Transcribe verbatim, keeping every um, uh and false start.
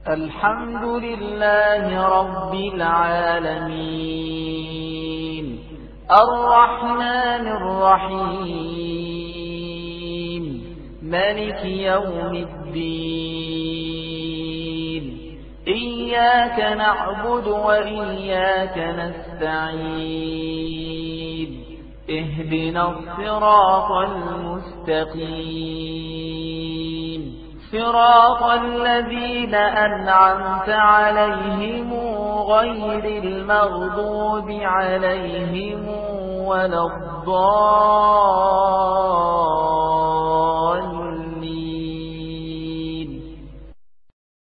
الحمد لله رب العالمين الرحمن الرحيم مالك يوم الدين إياك نعبد وإياك نستعين اهدنا الصراط المستقيم صراط الذين أنعمت عليهم غير المغضوب عليهم ولا الضالين